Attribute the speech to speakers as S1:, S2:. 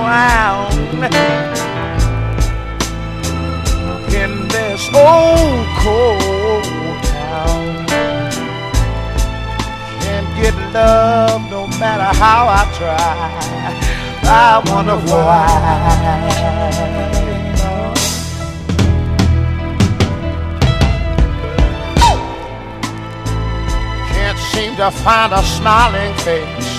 S1: around in this old cold town. Can't get love no matter how I try. I wonder why. Seem to find a smiling face